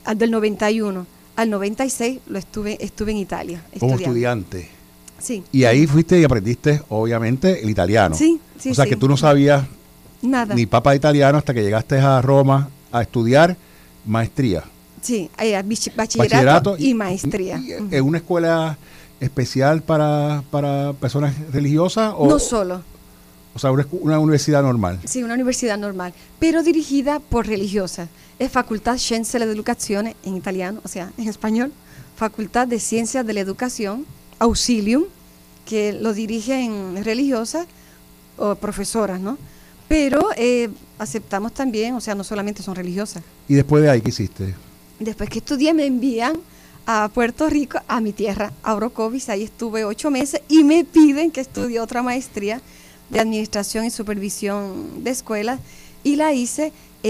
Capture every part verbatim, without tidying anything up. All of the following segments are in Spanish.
del noventa y uno al noventa y seis lo estuve, estuve en Italia. Como estudiando. estudiante. Sí. Y ahí fuiste y aprendiste, obviamente, el italiano. Sí, sí, O sea sí. que tú no sabías nada. ni papa de italiano hasta que llegaste a Roma a estudiar maestría. Sí, eh, bachillerato, Bachillerato y, y maestría. Y, y, ¿en una escuela especial para, para personas religiosas? O, no solo. O sea, una, una universidad normal. Sí, una universidad normal, pero dirigida por religiosas. Es Facultad Scienze dell'Educazione en italiano, o sea, en español. Facultad de Ciencias de la Educación, Auxilium, que lo dirigen religiosas o profesoras, ¿no? Pero eh, aceptamos también, o sea, no solamente son religiosas. ¿Y después de ahí qué hiciste? Después que estudié me envían a Puerto Rico, a mi tierra, a Orocovis. Ahí estuve ocho meses y me piden que estudie otra maestría de Administración y Supervisión de Escuelas y la hice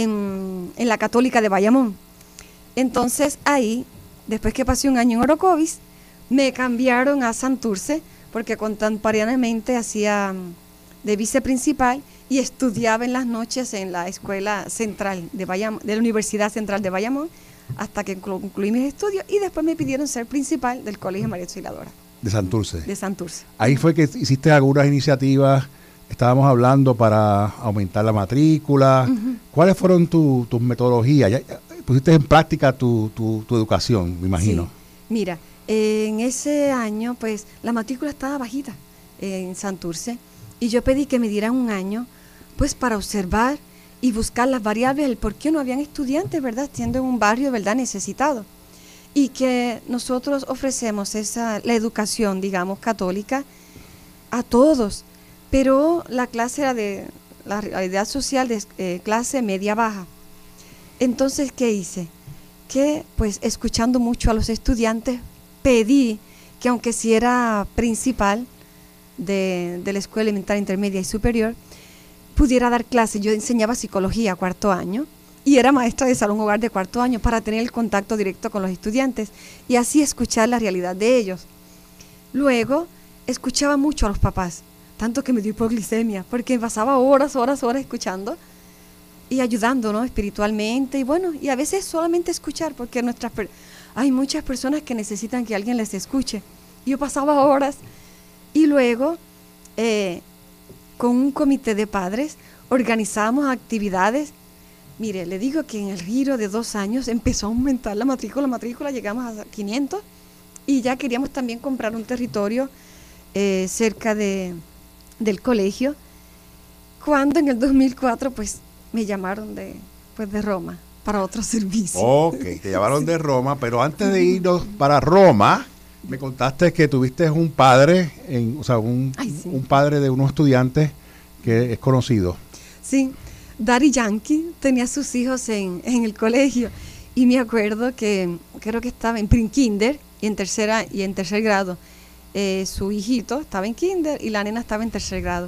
en, en la Católica de Bayamón. Entonces ahí, después que pasé un año en Orocovis, me cambiaron a Santurce porque contemporáneamente hacía de viceprincipal y estudiaba en las noches en la Escuela Central de Bayamón, de la Universidad Central de Bayamón, hasta que concluí mis estudios y después me pidieron ser principal del Colegio María Auxiliadora. De Santurce. De Santurce. Ahí fue que hiciste algunas iniciativas, estábamos hablando para aumentar la matrícula. Uh-huh. ¿Cuáles fueron tu, tus metodologías? ¿Ya, ya pusiste en práctica tu, tu, tu educación, me imagino? Sí. Mira, eh, en ese año, pues, la matrícula estaba bajita eh, en Santurce y yo pedí que me dieran un año, pues, para observar y buscar las variables, el por qué no habían estudiantes, ¿verdad?, siendo en un barrio, ¿verdad?, necesitado. Y que nosotros ofrecemos esa, la educación, digamos, católica a todos, pero la clase era de la realidad social de eh, clase media-baja. Entonces, ¿qué hice? Que, pues, escuchando mucho a los estudiantes, pedí que aunque si era principal de, de la escuela elemental, intermedia y superior, pudiera dar clases. Yo enseñaba psicología cuarto año y era maestra de salón hogar de cuarto año para tener el contacto directo con los estudiantes y así escuchar la realidad de ellos. Luego, escuchaba mucho a los papás, tanto que me dio hipoglicemia, porque pasaba horas, horas, horas escuchando y ayudando, ¿no?, espiritualmente, y bueno, y a veces solamente escuchar, porque nuestras per- hay muchas personas que necesitan que alguien les escuche. Yo pasaba horas y luego, eh, con un comité de padres, organizábamos actividades. Mire, le digo que en el giro de dos años empezó a aumentar la matrícula, la matrícula llegamos a quinientos y ya queríamos también comprar un territorio eh, cerca de, del colegio, cuando en el dos mil cuatro pues me llamaron de, pues, de Roma para otro servicio. Ok, te llamaron sí. de Roma, pero antes de irnos para Roma, me contaste que tuviste un padre, en, o sea, un, Ay, sí. un padre de unos estudiantes que es conocido. Sí. Daddy Yankee tenía sus hijos en, en el colegio y me acuerdo que creo que estaba en pre-kinder y en tercera y en tercer grado. Eh, su hijito estaba en kinder y la nena estaba en tercer grado.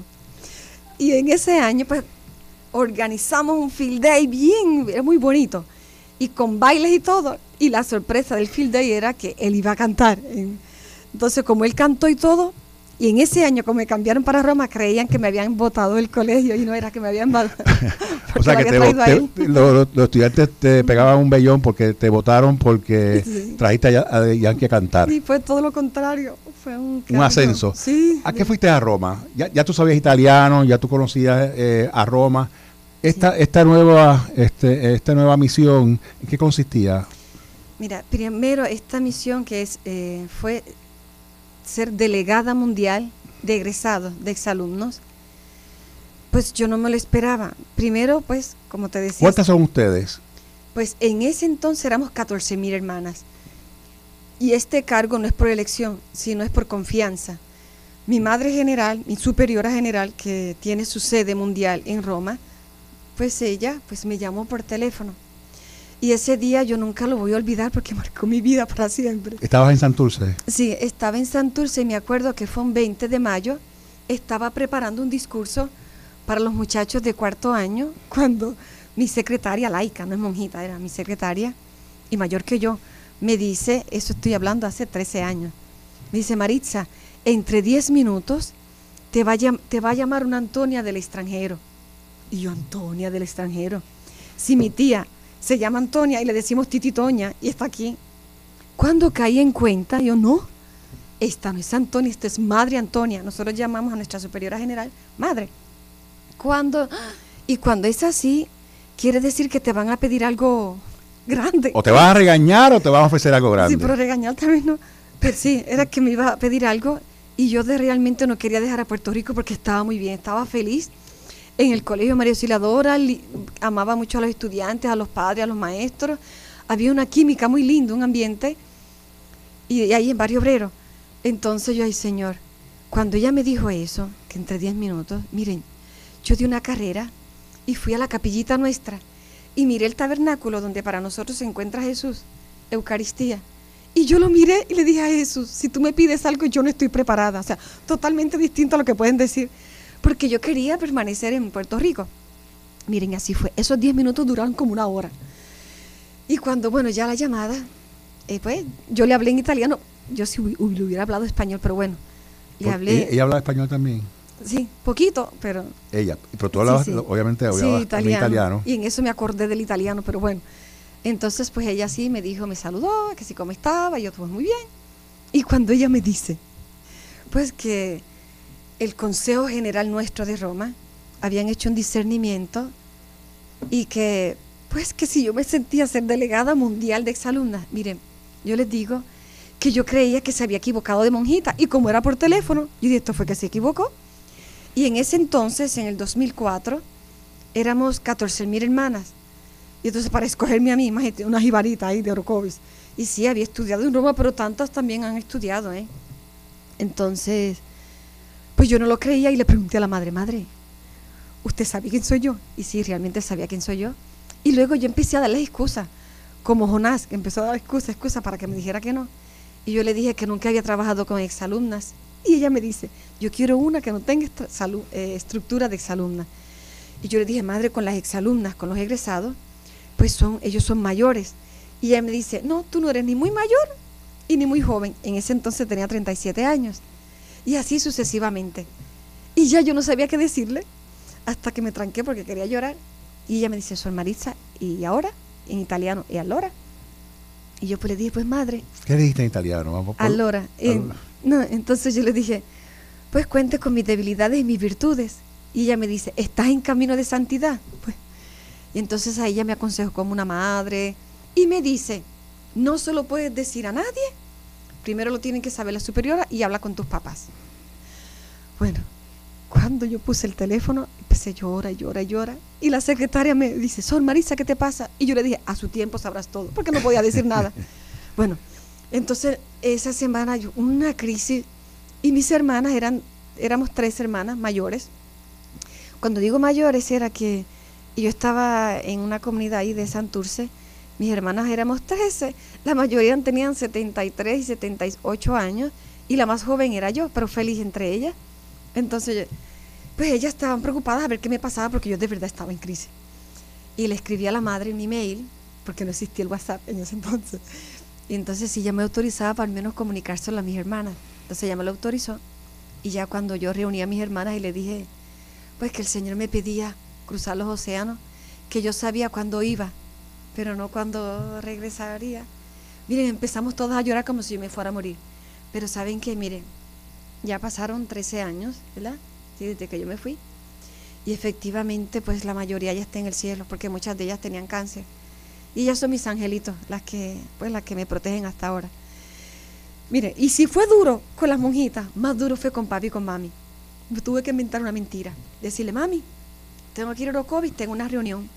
Y en ese año pues organizamos un field day bien, era muy bonito y con bailes y todo. Y la sorpresa del field day era que él iba a cantar. Entonces como él cantó y todo, y en ese año, como me cambiaron para Roma, creían que me habían votado del colegio y no era que me habían votado. O sea, que te, te, los, los estudiantes te pegaban un vellón porque te votaron porque sí. trajiste a, a Yankee a cantar. Sí, fue todo lo contrario. Fue un, un ascenso. Sí. ¿A qué fuiste a Roma? Ya, ya tú sabías italiano, ya tú conocías eh, a Roma. Esta, sí. esta, nueva, este, esta nueva misión, ¿en qué consistía? Mira, primero esta misión que es eh, fue... ser delegada mundial de egresados, de exalumnos, pues yo no me lo esperaba. Primero, pues, como te decía... ¿Cuántas son ustedes? Pues en ese entonces éramos catorce mil hermanas. Y este cargo no es por elección, sino es por confianza. Mi madre general, mi superiora general, que tiene su sede mundial en Roma, pues ella pues me llamó por teléfono. Y ese día yo nunca lo voy a olvidar porque marcó mi vida para siempre. ¿Estabas en Santurce? Sí, estaba en Santurce y me acuerdo que fue un veinte de mayo, estaba preparando un discurso para los muchachos de cuarto año, cuando mi secretaria, laica, no es monjita, era mi secretaria, y mayor que yo, me dice, eso estoy hablando hace trece años, me dice, Maritza, entre diez minutos te va, a, te va a llamar una Antonia del extranjero. Y yo, Antonia del extranjero. Si mi tía, se llama Antonia y le decimos Titi Toña y está aquí. Cuando caí en cuenta, yo no, esta no es Antonia, esta es Madre Antonia. Nosotros llamamos a nuestra superiora general Madre. Cuando, y cuando es así, quiere decir que te van a pedir algo grande. O te vas a regañar o te vas a ofrecer algo grande. Sí, pero regañar también no. Pero sí, era que me iba a pedir algo y yo de realmente no quería dejar a Puerto Rico porque estaba muy bien, estaba feliz. En el colegio María Auxiliadora, amaba mucho a los estudiantes, a los padres, a los maestros. Había una química muy linda, un ambiente. Y, y ahí en Barrio Obrero. Entonces yo, ay Señor, cuando ella me dijo eso, que entre diez minutos, miren, yo di una carrera y fui a la capillita nuestra y miré el tabernáculo donde para nosotros se encuentra Jesús, Eucaristía. Y yo lo miré y le dije a Jesús, si tú me pides algo, yo no estoy preparada. O sea, totalmente distinto a lo que pueden decir. Porque yo quería permanecer en Puerto Rico. Miren, así fue. Esos diez minutos duraron como una hora. Y cuando, bueno, ya la llamada, eh, pues yo le hablé en italiano. Yo sí le hubiera hablado español, pero bueno, le hablé. ¿Ella, ella habla español también? Sí, poquito, pero... Ella, pero tú hablabas, sí, sí. obviamente, hablabas sí, italiano, italiano. Y en eso me acordé del italiano, pero bueno. Entonces, pues ella sí me dijo, me saludó, que sí, cómo estaba, y yo, pues muy bien. Y cuando ella me dice, pues que el Consejo General nuestro de Roma habían hecho un discernimiento y que, pues que si yo me sentía ser delegada mundial de exalumnas, miren, yo les digo que yo creía que se había equivocado de monjita y como era por teléfono, yo dije, esto fue que se equivocó. Y en ese entonces, en el dos mil cuatro, éramos catorce mil hermanas. Y entonces para escogerme a mí, imagínate, una jibarita ahí de Orocovis. Y sí, había estudiado en Roma, pero tantas también han estudiado, ¿eh? Entonces, pues yo no lo creía y le pregunté a la madre, madre, ¿usted sabe quién soy yo? Y sí, realmente sabía quién soy yo. Y luego yo empecé a darle excusas, como Jonás, que empezó a dar excusas, excusas para que me dijera que no. Y yo le dije que nunca había trabajado con exalumnas. Y ella me dice, yo quiero una que no tenga estra- salu- eh, estructura de exalumna. Y yo le dije, madre, con las exalumnas, con los egresados, pues son, ellos son mayores. Y ella me dice, no, tú no eres ni muy mayor y ni muy joven. En ese entonces tenía treinta y siete años. Y así sucesivamente. Y ya yo no sabía qué decirle, hasta que me tranqué porque quería llorar. Y ella me dice, Sor Maritza, ¿y ahora? En italiano, ¿y allora? Y yo pues le dije, pues madre. ¿Qué dijiste en italiano? Vamos por... Allora. Eh, no, entonces yo le dije, pues cuente con mis debilidades y mis virtudes. Y ella me dice, ¿estás en camino de santidad? Pues, y entonces a ella me aconsejó como una madre. Y me dice, no se lo puedes decir a nadie. Primero lo tienen que saber la superiora y habla con tus papás. Bueno, cuando yo puse el teléfono, empecé a llorar, llorar, llorar. Y la secretaria me dice, Sor Maritza, ¿qué te pasa? Y yo le dije, a su tiempo sabrás todo, porque no podía decir nada. Bueno, entonces esa semana yo, una crisis, y mis hermanas eran, éramos tres hermanas mayores. Cuando digo mayores era que yo estaba en una comunidad ahí de Santurce, mis hermanas éramos trece, la mayoría tenían setenta y tres y setenta y ocho años, y la más joven era yo, pero feliz entre ellas. Entonces, pues ellas estaban preocupadas a ver qué me pasaba porque yo de verdad estaba en crisis. Y le escribí a la madre en mi mail, porque no existía el WhatsApp en ese entonces. Y entonces sí, ella me autorizaba para al menos comunicárselo a mis hermanas. Entonces ella me lo autorizó. Y ya cuando yo reuní a mis hermanas y le dije, pues que el Señor me pedía cruzar los océanos, que yo sabía cuándo iba, pero no cuándo regresaría. Miren, empezamos todas a llorar como si yo me fuera a morir. Pero ¿saben qué? Miren, ya pasaron trece años, ¿verdad? Sí, desde que yo me fui. Y efectivamente, pues la mayoría ya está en el cielo, porque muchas de ellas tenían cáncer. Y ellas son mis angelitos, las que, pues, las que me protegen hasta ahora. Mire, y si fue duro con las monjitas, más duro fue con papi y con mami. Me tuve que inventar una mentira. Decirle, mami, tengo que ir a Orocovis, tengo una reunión.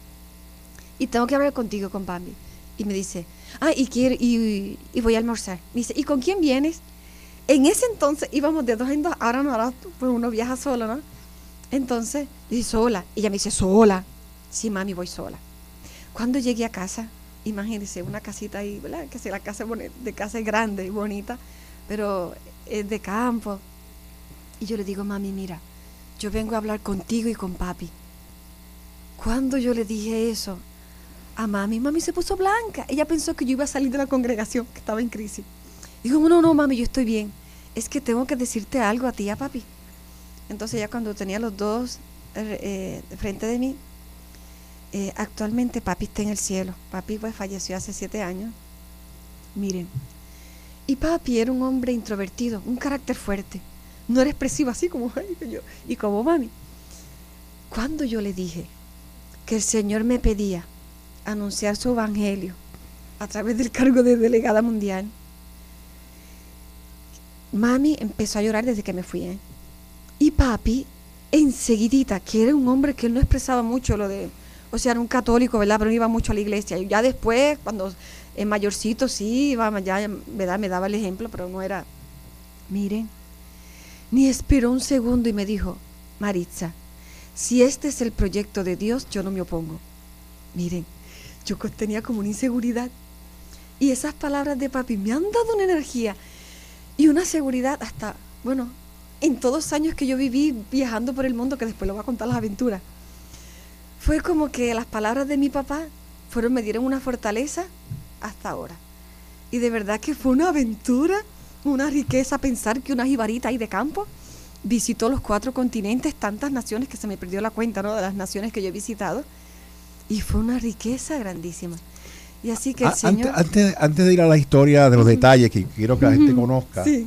Y tengo que hablar contigo, con papi. Y me dice, ah, y, quiero, y, y voy a almorzar. Me dice, ¿y con quién vienes? En ese entonces íbamos de dos en dos, ahora no, ahora pues uno viaja solo, ¿no? Entonces, dice, sola. Y ella me dice, sola. Sí, mami, voy sola. Cuando llegué a casa, imagínense, una casita ahí, ¿verdad? Que si la casa de casa es grande y bonita, pero es de campo. Y yo le digo, mami, mira, yo vengo a hablar contigo y con papi. Cuando yo le dije eso a mami, mami se puso blanca. Ella pensó que yo iba a salir de la congregación, que estaba en crisis. Digo, no, no, mami, yo estoy bien. Es que tengo que decirte algo a ti y a papi. Entonces ya cuando tenía los dos eh, frente de mí, Eh, actualmente papi está en el cielo. Papi pues falleció hace siete años. Miren, y papi era un hombre introvertido, un carácter fuerte. No era expresivo así como yo y como mami. Cuando yo le dije que el Señor me pedía anunciar su evangelio a través del cargo de delegada mundial, mami empezó a llorar desde que me fui, ¿eh? Y papi, enseguidita, que era un hombre que él no expresaba mucho lo de, o sea, era un católico, ¿verdad? Pero no iba mucho a la iglesia. Y ya después, cuando en mayorcito sí iba, ya, ¿verdad? Me daba el ejemplo, pero no era. Miren, ni esperó un segundo y me dijo, Maritza, si este es el proyecto de Dios, yo no me opongo. Miren, yo tenía como una inseguridad. Y esas palabras de papi me han dado una energía y una seguridad hasta, bueno, en todos los años que yo viví viajando por el mundo, que después lo voy a contar las aventuras. Fue como que las palabras de mi papá fueron, me dieron una fortaleza hasta ahora. Y de verdad que fue una aventura, una riqueza pensar que una jibarita ahí de campo visitó los cuatro continentes, tantas naciones que se me perdió la cuenta, ¿no? De las naciones que yo he visitado. Y fue una riqueza grandísima. Y así que el ah, Señor... Antes, antes, antes de ir a la historia de los uh-huh. detalles que quiero que la gente uh-huh. conozca, sí.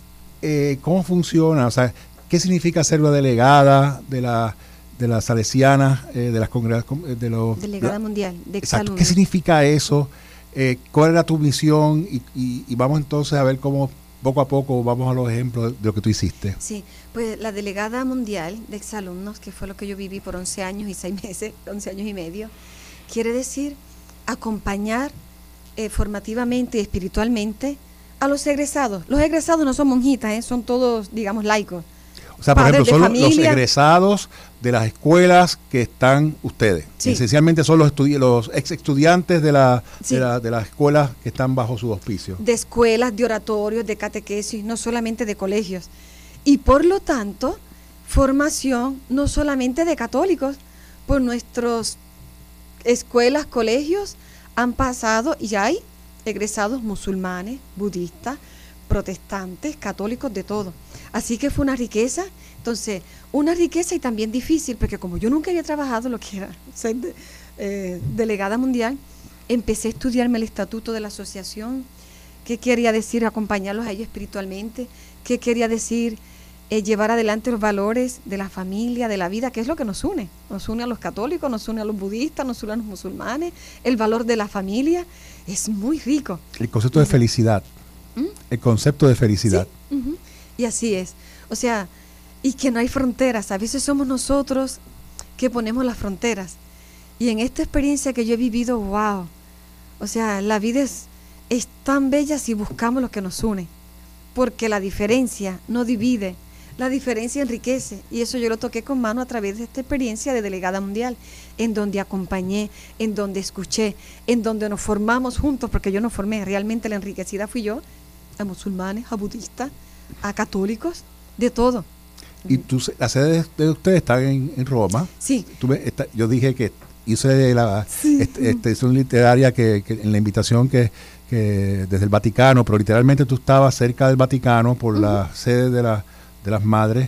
eh, ¿cómo funciona? O sea, ¿qué significa ser la delegada de la de las salesianas, eh, de las congregaciones, de los... Delegada la, mundial, de exacto. ¿Qué significa eso? Eh, ¿Cuál era tu misión? Y, y, y vamos entonces a ver cómo poco a poco vamos a los ejemplos de lo que tú hiciste. Sí, pues la delegada mundial de exalumnos, que fue lo que yo viví por once años y seis meses, once años y medio, quiere decir acompañar eh, formativamente y espiritualmente a los egresados. Los egresados no son monjitas, ¿eh? Son todos, digamos, laicos. O sea, por ejemplo, son familia. los egresados de las escuelas que están ustedes. Sí. Esencialmente son los, estudi- los ex estudiantes de, la, sí. de, la, de las escuelas que están bajo su auspicio. De escuelas, de oratorios, de catequesis, no solamente de colegios. Y por lo tanto, formación no solamente de católicos, por nuestras escuelas, colegios, han pasado y hay egresados musulmanes, budistas, protestantes, católicos, de todo. Así que fue una riqueza, entonces, una riqueza y también difícil, porque como yo nunca había trabajado lo que era ser de, eh, delegada mundial, empecé a estudiarme el estatuto de la asociación, qué quería decir acompañarlos a ellos espiritualmente, qué quería decir eh, llevar adelante los valores de la familia, de la vida, que es lo que nos une, nos une a los católicos, nos une a los budistas, nos une a los musulmanes, el valor de la familia, es muy rico. El concepto de felicidad. ¿Mm? El concepto de felicidad. Sí, uh-huh. Y así es. O sea, y que no hay fronteras. A veces somos nosotros que ponemos las fronteras. Y en esta experiencia que yo he vivido, wow. O sea, la vida es, es tan bella si buscamos lo que nos une. Porque la diferencia no divide, la diferencia enriquece. Y eso yo lo toqué con mano a través de esta experiencia de delegada mundial, en donde acompañé, en donde escuché, en donde nos formamos juntos, porque yo no formé, realmente la enriquecida fui yo, a musulmanes, a budistas, a católicos, de todo. Y tú, la sede de ustedes está en, en Roma. Sí. Tú me, esta, yo dije que hice la sí. este, extensión literaria que, que en la invitación que, que desde el Vaticano, pero literalmente tú estabas cerca del Vaticano por uh-huh. la sede de, la, de las madres,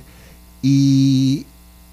y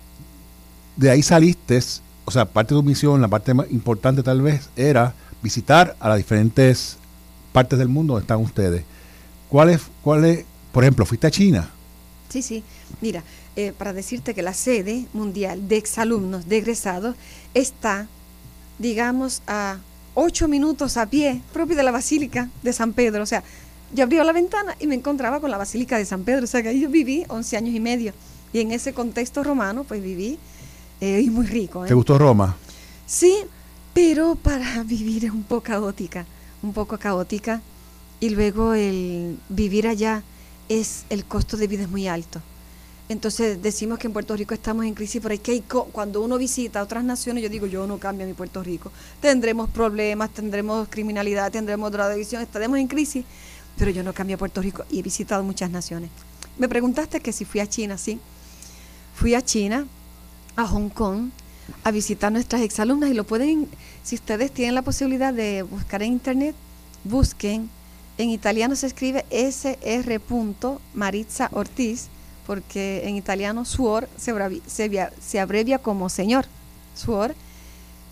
de ahí saliste, o sea, parte de tu misión, la parte más importante tal vez, era visitar a las diferentes partes del mundo donde están ustedes. ¿Cuál es, cuál es, por ejemplo, fuiste a China? Sí, sí. Mira, eh, para decirte que la sede mundial de exalumnos, de egresados, está, digamos, a ocho minutos a pie, propio de la Basílica de San Pedro. O sea, yo abría la ventana y me encontraba con la Basílica de San Pedro. O sea, que ahí yo viví once años y medio. Y en ese contexto romano, pues viví, eh, y muy rico. ¿eh? ¿Te gustó Roma? Sí, pero para vivir es un poco caótica, un poco caótica. Y luego el vivir allá, es el costo de vida es muy alto. Entonces decimos que en Puerto Rico estamos en crisis, pero es que cuando uno visita otras naciones, yo digo, yo no cambio mi Puerto Rico. Tendremos problemas, tendremos criminalidad, tendremos drogadicción, estaremos en crisis, pero yo no cambio Puerto Rico y he visitado muchas naciones. Me preguntaste que si fui a China, sí. Fui a China, a Hong Kong, a visitar nuestras exalumnas y lo pueden, si ustedes tienen la posibilidad de buscar en internet, busquen. En italiano se escribe S R Maritza Ortiz, porque en italiano suor se, bravi, se, se abrevia como señor, suor,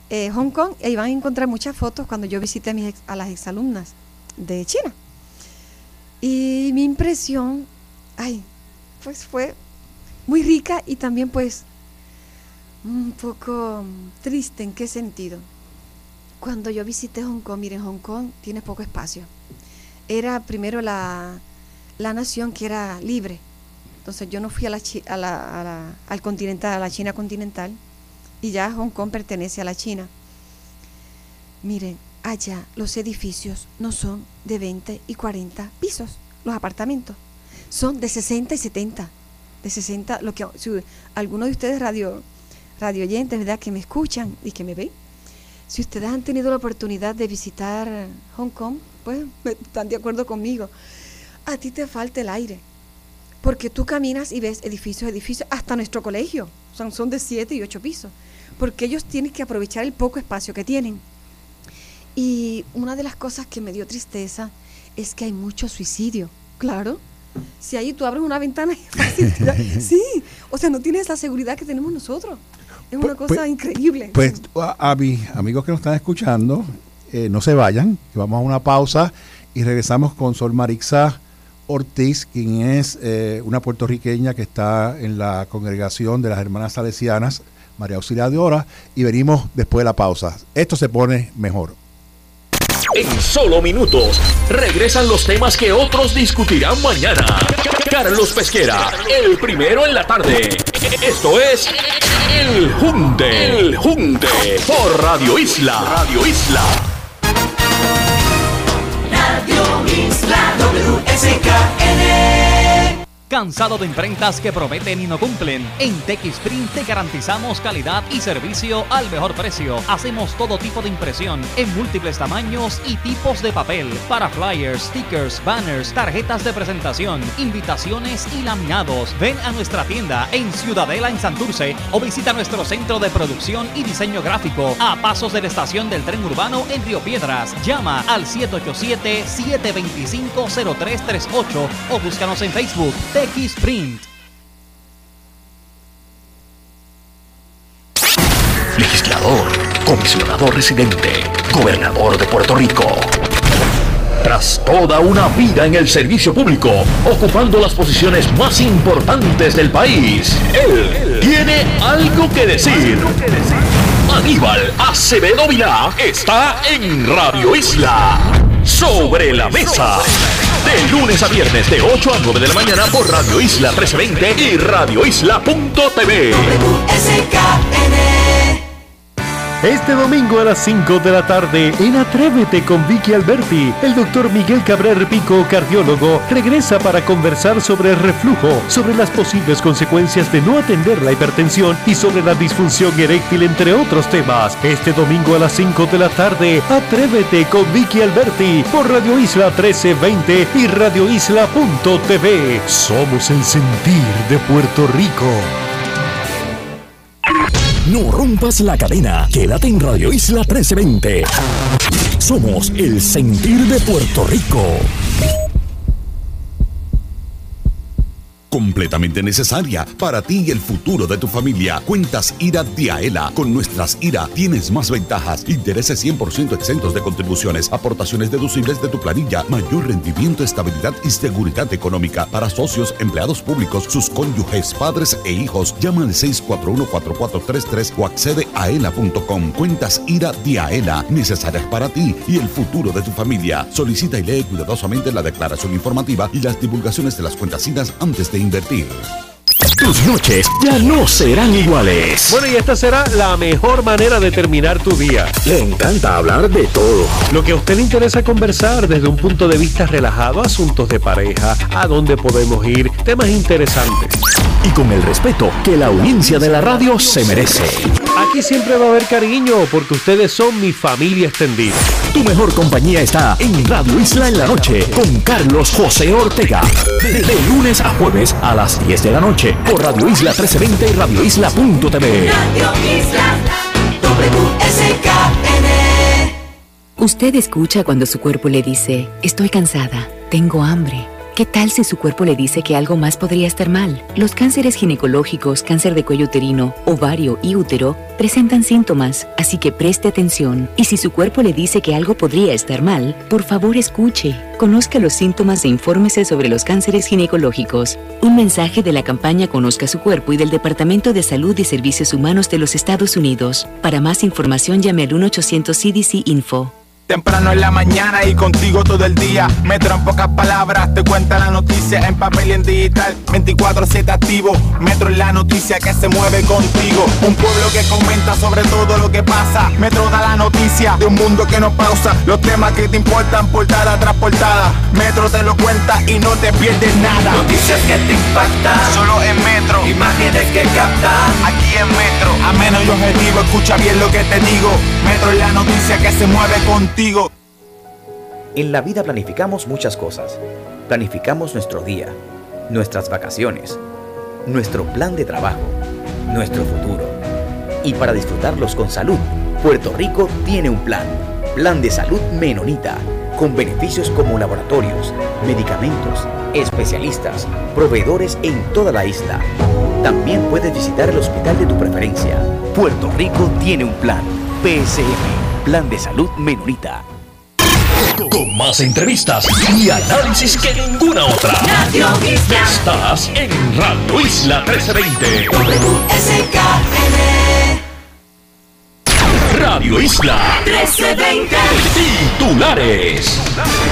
eh, Hong Kong, y ahí van a encontrar muchas fotos cuando yo visité a, mis ex, a las exalumnas de China. Y mi impresión, ay, pues fue muy rica y también pues un poco triste. ¿En qué sentido? Cuando yo visité Hong Kong, miren, Hong Kong tiene poco espacio. Era primero la, la nación que era libre. Entonces yo no fui a la, a la, a la, al continental, a la China continental, y ya Hong Kong pertenece a la China. Miren, allá los edificios no son de veinte y cuarenta pisos, los apartamentos. Son de sesenta y setenta. De sesenta, lo que si algunos de ustedes radio, radio oyentes, ¿verdad?, que me escuchan y que me ven, si ustedes han tenido la oportunidad de visitar Hong Kong, pues están de acuerdo conmigo. A ti te falta el aire, porque tú caminas y ves edificios, edificios, hasta nuestro colegio, son, son de siete y ocho pisos, porque ellos tienen que aprovechar el poco espacio que tienen. Y una de las cosas que me dio tristeza es que hay mucho suicidio, claro. Si ahí tú abres una ventana, sí, o sea, no tienes la seguridad que tenemos nosotros. Es una pues, cosa pues, increíble. Pues a, a mis amigos que nos están escuchando, eh, no se vayan, que vamos a una pausa y regresamos con Sor Marixa Ortiz, quien es eh, una puertorriqueña que está en la congregación de las Hermanas Salesianas, María Auxiliadora de Ora, y venimos después de la pausa. Esto se pone mejor. En solo minutos, regresan los temas que otros discutirán mañana. Carlos Pesquera, el primero en la tarde. Esto es El Junte. El Junte por Radio Isla. Radio Isla. Radio Isla W S K N. ¿Cansado de imprentas que prometen y no cumplen? En TechSprint te garantizamos calidad y servicio al mejor precio. Hacemos todo tipo de impresión en múltiples tamaños y tipos de papel para flyers, stickers, banners, tarjetas de presentación, invitaciones y laminados. Ven a nuestra tienda en Ciudadela en Santurce o visita nuestro centro de producción y diseño gráfico a pasos de la estación del tren urbano en Río Piedras. Llama al siete ocho siete, siete dos cinco, cero tres tres ocho o búscanos en Facebook. TechSprint. Legislador, comisionado residente, gobernador de Puerto Rico. Tras toda una vida en el servicio público, ocupando las posiciones más importantes del país, él tiene algo que decir. Aníbal Acevedo Vilá está en Radio Isla. Sobre la mesa. De lunes a viernes de ocho a nueve de la mañana por Radio Isla trece veinte y radio isla punto t v. Este domingo a las cinco de la tarde, en Atrévete con Vicky Alberti, el doctor Miguel Cabrer Pico, cardiólogo, regresa para conversar sobre el reflujo, sobre las posibles consecuencias de no atender la hipertensión y sobre la disfunción eréctil, entre otros temas. Este domingo a las cinco de la tarde, Atrévete con Vicky Alberti por Radio Isla trece veinte y radio isla punto t v. Somos el sentir de Puerto Rico. No rompas la cadena. Quédate en Radio Isla trece veinte. Somos el sentir de Puerto Rico. Completamente necesaria para ti y el futuro de tu familia. Cuentas I R A Diaela. Con nuestras I R A tienes más ventajas, intereses cien por ciento exentos de contribuciones, aportaciones deducibles de tu planilla, mayor rendimiento, estabilidad y seguridad económica para socios, empleados públicos, sus cónyuges, padres e hijos. Llama al seis cuatro uno, cuatro cuatro tres tres o accede a aela punto com. Cuentas I R A Diaela, necesarias para ti y el futuro de tu familia. Solicita y lee cuidadosamente la declaración informativa y las divulgaciones de las cuentas I R A antes de invertir. Tus noches ya no serán iguales. Bueno, y esta será la mejor manera de terminar tu día. Le encanta hablar de todo. Lo que a usted le interesa conversar desde un punto de vista relajado, asuntos de pareja, a dónde podemos ir, temas interesantes. Y con el respeto que la audiencia de la radio se merece. Aquí siempre va a haber cariño porque ustedes son mi familia extendida. Tu mejor compañía está en Radio Isla en la noche con Carlos José Ortega. De, de lunes a jueves a las diez de la noche por Radio Isla trece veinte y radio isla punto t v. Radio Isla W S K N. Usted escucha cuando su cuerpo le dice, estoy cansada, tengo hambre. ¿Qué tal si su cuerpo le dice que algo más podría estar mal? Los cánceres ginecológicos, cáncer de cuello uterino, ovario y útero presentan síntomas, así que preste atención. Y si su cuerpo le dice que algo podría estar mal, por favor escuche. Conozca los síntomas e infórmese sobre los cánceres ginecológicos. Un mensaje de la campaña Conozca su cuerpo y del Departamento de Salud y Servicios Humanos de los Estados Unidos. Para más información llame al uno ochocientos C D C Info. Temprano en la mañana y contigo todo el día. Metro en pocas palabras te cuenta la noticia en papel y en digital. veinticuatro siete activo. Metro es la noticia que se mueve contigo. Un pueblo que comenta sobre todo lo que pasa. Metro da la noticia de un mundo que no pausa. Los temas que te importan portada tras portada. Metro te lo cuenta y no te pierdes nada. Noticias que te impactan. Solo en Metro. Imágenes que captan. Aquí en Metro. Ameno y objetivo. Escucha bien lo que te digo. Metro es la noticia que se mueve contigo. En la vida planificamos muchas cosas. Planificamos nuestro día, nuestras vacaciones, nuestro plan de trabajo, nuestro futuro. Y para disfrutarlos con salud, Puerto Rico tiene un plan. Plan de salud Menonita, con beneficios como laboratorios, medicamentos, especialistas, proveedores en toda la isla. También puedes visitar el hospital de tu preferencia. Puerto Rico tiene un plan. P S M, Plan de Salud Menonita. Con más entrevistas y análisis que ninguna otra. Radio Isla. Estás en Radio Isla trece veinte. W S K N. Radio Isla trece veinte. Titulares.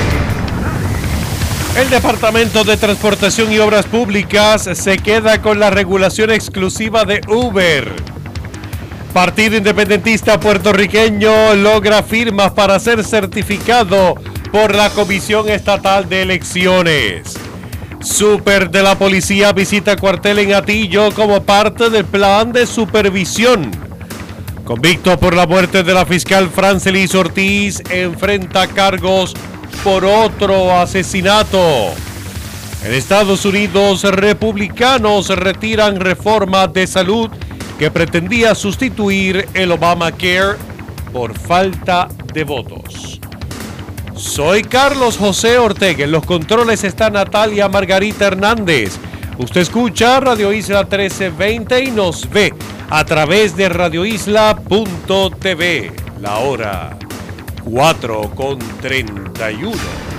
El Departamento de Transportación y Obras Públicas se queda con la regulación exclusiva de Uber. Partido Independentista Puertorriqueño logra firmas para ser certificado por la Comisión Estatal de Elecciones. Súper de la Policía visita cuartel en Atillo como parte del plan de supervisión. Convicto por la muerte de la fiscal Francelis Ortiz, enfrenta cargos por otro asesinato. En Estados Unidos, republicanos retiran reforma de salud que pretendía sustituir el Obamacare por falta de votos. Soy Carlos José Ortega. En los controles está Natalia Margarita Hernández. Usted escucha Radio Isla trece veinte y nos ve a través de radio isla punto t v. La hora cuatro con treinta y uno.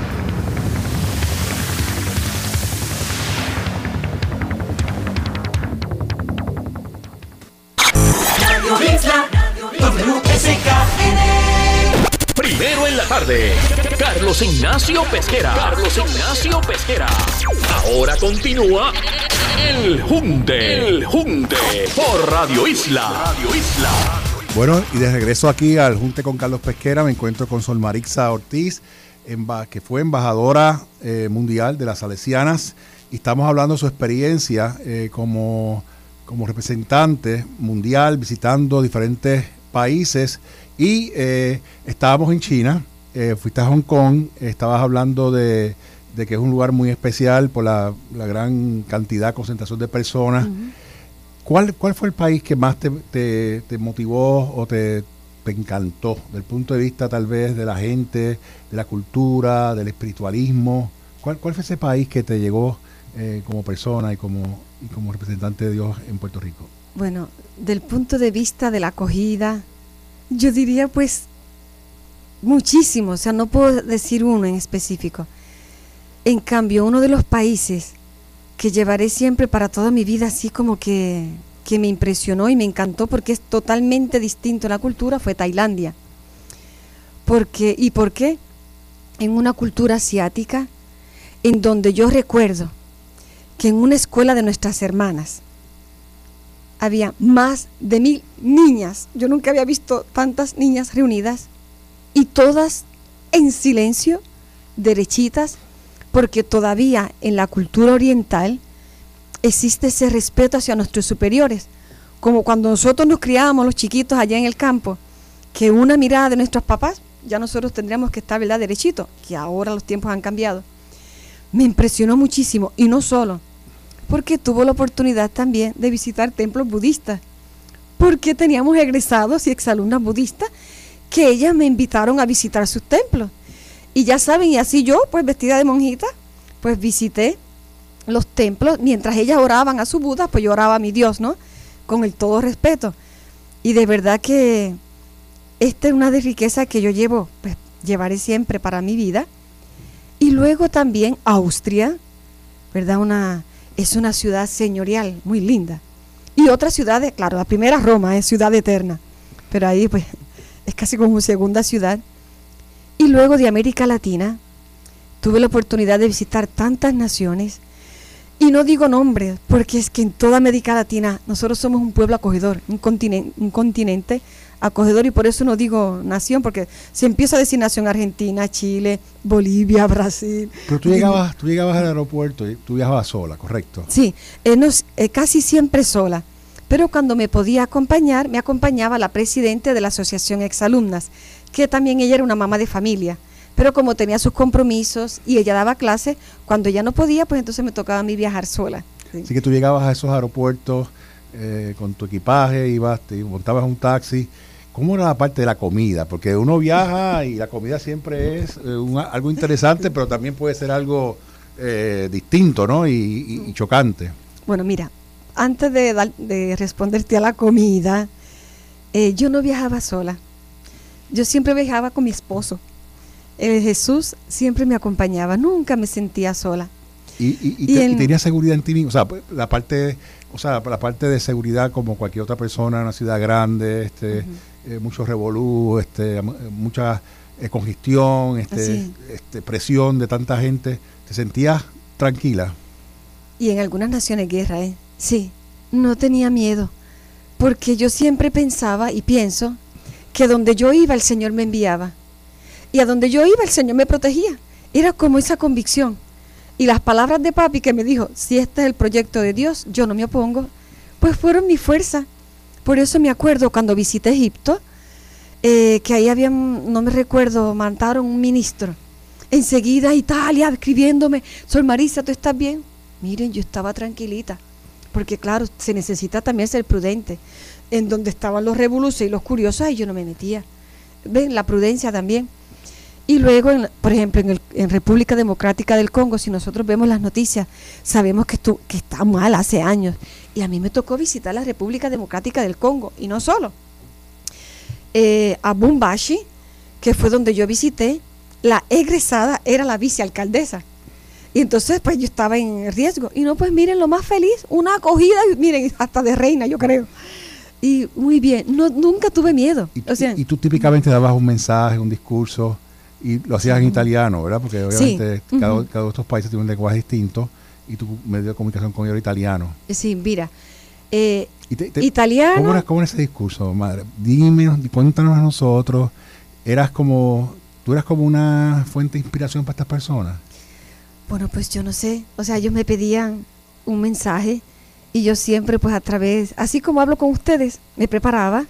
W S K N. Primero en la tarde, Carlos Ignacio Pesquera. Carlos Ignacio Pesquera. Ahora continúa El Junte. El Junte por Radio Isla. Radio Isla. Bueno, y de regreso aquí al Junte con Carlos Pesquera, me encuentro con Sol Marixa Ortiz, que fue embajadora eh, mundial de las Salesianas, y estamos hablando de su experiencia eh, como... como representante mundial, visitando diferentes países, y eh, estábamos en China, eh, fuiste a Hong Kong, eh, estabas hablando de, de que es un lugar muy especial por la, la gran cantidad, concentración de personas. Uh-huh. ¿Cuál, ¿Cuál fue el país que más te, te, te motivó o te, te encantó, desde el punto de vista tal vez de la gente, de la cultura, del espiritualismo? ¿Cuál, cuál fue ese país que te llegó eh, como persona y como... y como representante de Dios en Puerto Rico? Bueno, del punto de vista de la acogida, yo diría pues muchísimo, o sea, no puedo decir uno en específico. En cambio, uno de los países que llevaré siempre para toda mi vida, así como que, que me impresionó y me encantó porque es totalmente distinto a la cultura, fue Tailandia. Porque, ¿y por qué? En una cultura asiática, en donde yo recuerdo que en una escuela de nuestras hermanas había más de mil niñas. Yo nunca había visto tantas niñas reunidas, y todas en silencio, derechitas, porque todavía en la cultura oriental existe ese respeto hacia nuestros superiores, como cuando nosotros nos criábamos los chiquitos allá en el campo, que una mirada de nuestros papás, ya nosotros tendríamos que estar, ¿verdad?, derechito, que ahora los tiempos han cambiado. Me impresionó muchísimo, y no solo, porque tuvo la oportunidad también de visitar templos budistas, porque teníamos egresados y exalumnas budistas que ellas me invitaron a visitar sus templos. Y ya saben, y así yo, pues vestida de monjita, pues visité los templos. Mientras ellas oraban a su Buda, pues yo oraba a mi Dios, ¿no? Con el todo respeto. Y de verdad que esta es una de riquezas que yo llevo, pues llevaré siempre para mi vida. Y luego también Austria, ¿verdad? Una, es una ciudad señorial, muy linda. Y otras ciudades, claro, la primera Roma es ciudad eterna, pero ahí pues es casi como segunda ciudad. Y luego de América Latina, tuve la oportunidad de visitar tantas naciones, y no digo nombres, porque es que en toda América Latina nosotros somos un pueblo acogedor, un continente, un continente acogedor, y por eso no digo nación, porque se empieza a decir nación: Argentina, Chile, Bolivia, Brasil. Pero tú llegabas, tú llegabas al aeropuerto y tú viajabas sola, ¿correcto? Sí, eh, no, eh, casi siempre sola, pero cuando me podía acompañar, me acompañaba la presidenta de la asociación Exalumnas, que también ella era una mamá de familia, pero como tenía sus compromisos y ella daba clases, cuando ella no podía, pues entonces me tocaba a mí viajar sola. Sí. Así que tú llegabas a esos aeropuertos eh, con tu equipaje, ibas, te montabas un taxi. ¿Cómo era la parte de la comida? Porque uno viaja y la comida siempre es eh, un, algo interesante, pero también puede ser algo eh, distinto, ¿no? Y, y, y chocante. Bueno, mira, antes de, dar, de responderte a la comida, eh, yo no viajaba sola. Yo siempre viajaba con mi esposo. El Jesús siempre me acompañaba, nunca me sentía sola. Y, y, y, y, te, el, y tenía seguridad en ti mismo, o sea, la parte, o sea, la parte de seguridad como cualquier otra persona en una ciudad grande, este, uh-huh. eh, mucho revolú, este, mucha eh, congestión, este, este, presión de tanta gente. ¿Te sentías tranquila? Y en algunas naciones guerra, ¿eh? Sí, no tenía miedo, porque yo siempre pensaba y pienso que donde yo iba el Señor me enviaba. Y a donde yo iba el Señor me protegía. Era como esa convicción. Y las palabras de papi que me dijo: si este es el proyecto de Dios, yo no me opongo, pues fueron mi fuerza. Por eso me acuerdo cuando visité Egipto, eh, que ahí habían, no me recuerdo, mandaron un ministro. Enseguida Italia escribiéndome: Sor Marisa, ¿tú estás bien? Miren, yo estaba tranquilita, porque claro, se necesita también ser prudente. En donde estaban los revolucionarios y los curiosos, ahí yo no me metía. Ven, la prudencia también. Y luego, en, por ejemplo, en, el, en República Democrática del Congo, si nosotros vemos las noticias, sabemos que, estu, que está mal hace años. Y a mí me tocó visitar la República Democrática del Congo, y no solo. Eh, a Bumbashi, que fue donde yo visité, la egresada era la vicealcaldesa. Y entonces, pues yo estaba en riesgo. Y no, pues miren, lo más feliz, una acogida, miren, hasta de reina, yo creo. Y muy bien, no, nunca tuve miedo. Y, o sea, y tú típicamente dabas un mensaje, un discurso, y lo hacías sí. en italiano, ¿verdad? Porque obviamente sí. cada, uh-huh. cada uno de estos países tiene un lenguaje distinto, y tu medio de comunicación con ellos era italiano. Sí, mira, eh, te, te, italiano... ¿Cómo era, ¿Cómo era ese discurso, madre? Dime, cuéntanos a nosotros, eras como, tú eras como una fuente de inspiración para estas personas. Bueno, pues yo no sé, o sea, ellos me pedían un mensaje, y yo siempre, pues a través, así como hablo con ustedes, me preparaba,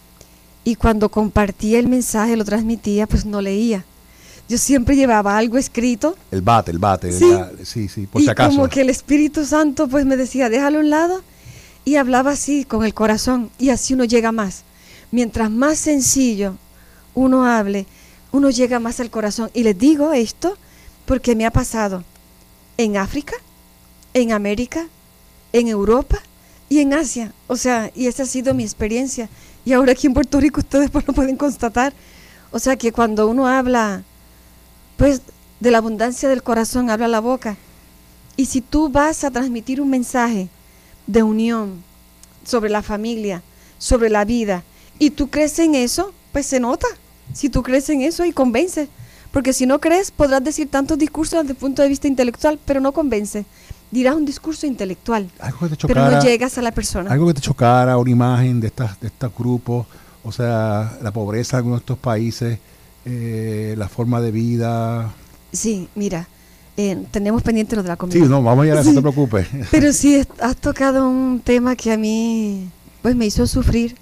y cuando compartía el mensaje, lo transmitía, pues no leía. Yo siempre llevaba algo escrito. El bate, el bate, sí, la, sí, sí, por y si acaso. Como que el Espíritu Santo, pues me decía, déjalo a un lado, y hablaba así, con el corazón, y así uno llega más. Mientras más sencillo uno hable, uno llega más al corazón. Y les digo esto porque me ha pasado en África, en América, en Europa y en Asia, o sea, y esa ha sido mi experiencia, y ahora aquí en Puerto Rico ustedes pues lo pueden constatar, o sea que cuando uno habla, pues de la abundancia del corazón habla la boca, y si tú vas a transmitir un mensaje de unión sobre la familia, sobre la vida, y tú crees en eso, pues se nota, si tú crees en eso y convences, porque si no crees podrás decir tantos discursos desde el punto de vista intelectual, pero no convence. Dirás un discurso intelectual, algo que te chocara, pero no llegas a la persona. Algo que te chocara, una imagen de estas de estos grupos, o sea, la pobreza en algunos de estos países, eh, la forma de vida. Sí, mira, eh, tenemos pendiente lo de la comida. Sí, no, vamos a llegar a eso, sí. No te preocupes. Pero sí, has tocado un tema que a mí pues me hizo sufrir,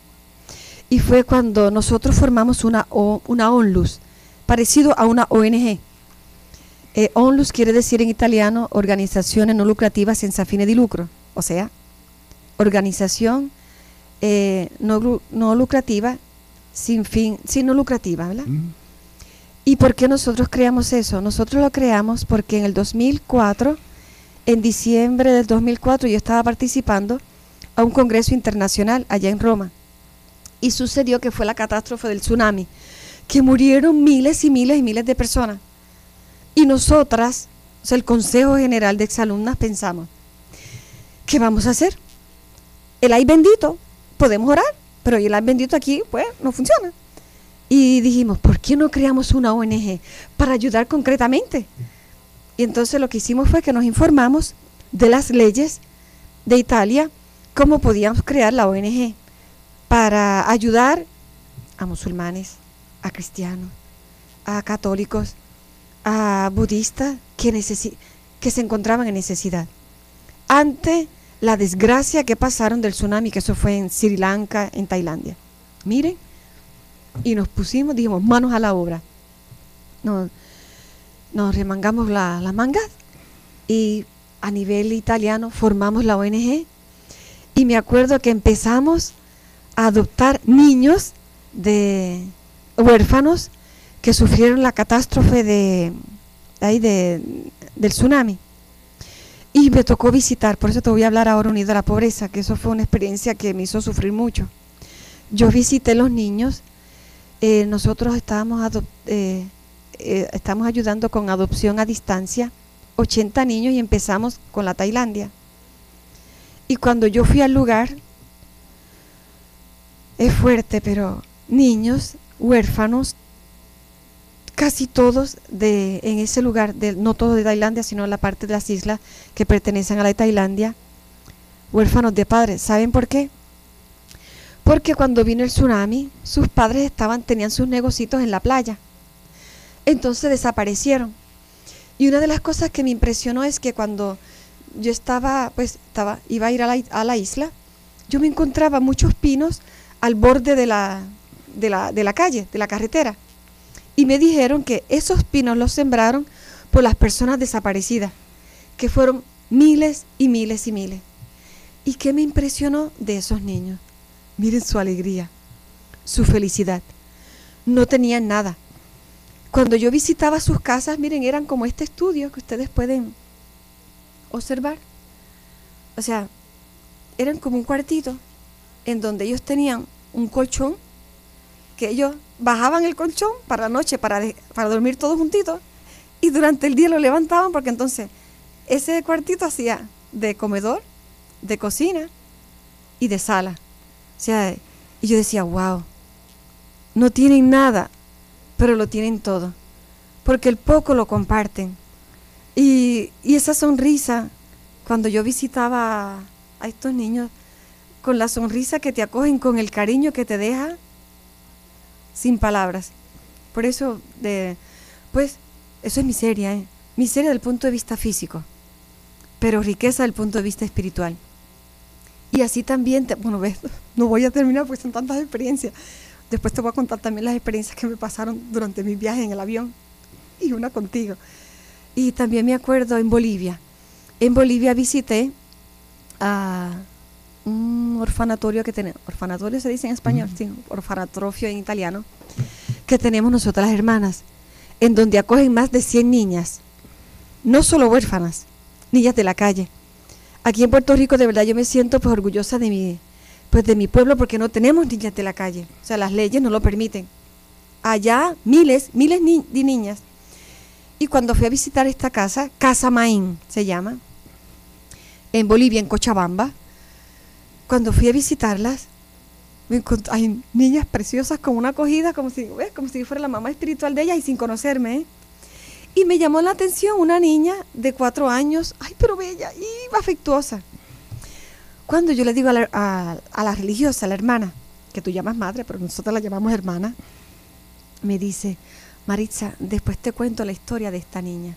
y fue cuando nosotros formamos una, o, una ONLUS, parecido a una O N G. Eh, ONLUS quiere decir en italiano organizaciones no lucrativas senza fine di lucro, o sea, organización eh, no, no lucrativa sin fin, sin no lucrativa, ¿verdad? Mm. ¿Y por qué nosotros creamos eso? Nosotros lo creamos porque en el dos mil cuatro, en diciembre del dos mil cuatro, yo estaba participando a un congreso internacional allá en Roma. Y sucedió que fue la catástrofe del tsunami, que murieron miles y miles y miles de personas. Y nosotras, o sea, el Consejo General de Exalumnas, pensamos, ¿qué vamos a hacer? El ay bendito, podemos orar, pero el ay bendito aquí, pues, no funciona. Y dijimos, ¿por qué no creamos una O N G para ayudar concretamente? Y entonces lo que hicimos fue que nos informamos de las leyes de Italia, cómo podíamos crear la O N G para ayudar a musulmanes, a cristianos, a católicos, a budistas que, necesi- que se encontraban en necesidad. Ante la desgracia que pasaron del tsunami, que eso fue en Sri Lanka, en Tailandia. Miren, y nos pusimos, dijimos, manos a la obra. Nos, nos remangamos las la mangas y a nivel italiano formamos la O N G. Y me acuerdo que empezamos a adoptar niños de huérfanos que sufrieron la catástrofe de, ahí de, del tsunami. Y me tocó visitar, por eso te voy a hablar ahora unido a la pobreza, que eso fue una experiencia que me hizo sufrir mucho. Yo visité los niños, eh, nosotros estábamos, adop- eh, eh, estamos ayudando con adopción a distancia, ochenta niños, y empezamos con la Tailandia. Y cuando yo fui al lugar, es fuerte, pero niños, huérfanos, casi todos de en ese lugar, de, no todos de Tailandia, sino la parte de las islas que pertenecen a la Tailandia, huérfanos de padres. ¿Saben por qué? Porque cuando vino el tsunami, sus padres estaban, tenían sus negocios en la playa. Entonces desaparecieron. Y una de las cosas que me impresionó es que cuando yo estaba, pues, estaba, iba a ir a la, a la isla, yo me encontraba muchos pinos al borde de la, de la, de la calle, de la carretera. Y me dijeron que esos pinos los sembraron por las personas desaparecidas, que fueron miles y miles y miles. ¿Y qué me impresionó de esos niños? Miren su alegría, su felicidad. No tenían nada. Cuando yo visitaba sus casas, miren, eran como este estudio que ustedes pueden observar. O sea, eran como un cuartito en donde ellos tenían un colchón, que ellos bajaban el colchón para la noche para, de, para dormir todos juntitos, y durante el día lo levantaban, porque entonces ese cuartito hacía de comedor, de cocina y de sala. O sea, y yo decía, wow, no tienen nada, pero lo tienen todo, porque el poco lo comparten. Y, y esa sonrisa, cuando yo visitaba a, a estos niños, con la sonrisa que te acogen, con el cariño que te deja, sin palabras. Por eso, de, pues, eso es miseria, ¿eh? Miseria desde el punto de vista físico, pero riqueza desde el punto de vista espiritual. Y así también, te, bueno, ves, no voy a terminar porque son tantas experiencias. Después te voy a contar también las experiencias que me pasaron durante mi viaje en el avión, y una contigo. Y también me acuerdo en Bolivia. En Bolivia visité a un orfanatorio que tenemos, orfanatorio se dice en español, uh-huh. Sí, orfanatorio en italiano, que tenemos nosotras las hermanas, en donde acogen más de cien niñas, no solo huérfanas, niñas de la calle. Aquí en Puerto Rico de verdad yo me siento pues orgullosa de mi, pues de mi pueblo, porque no tenemos niñas de la calle, o sea, las leyes no lo permiten. Allá miles, miles ni- de niñas. Y cuando fui a visitar esta casa, Casa Maín se llama, en Bolivia, en Cochabamba, cuando fui a visitarlas, me encontré, hay niñas preciosas con una acogida como si, ¿ves? Como si fuera la mamá espiritual de ellas y sin conocerme, ¿eh? Y me llamó la atención una niña de cuatro años, ay, pero bella y afectuosa. Cuando yo le digo a la, a, a la religiosa, a la hermana, que tú llamas madre, pero nosotros la llamamos hermana, me dice, Maritza, después te cuento la historia de esta niña.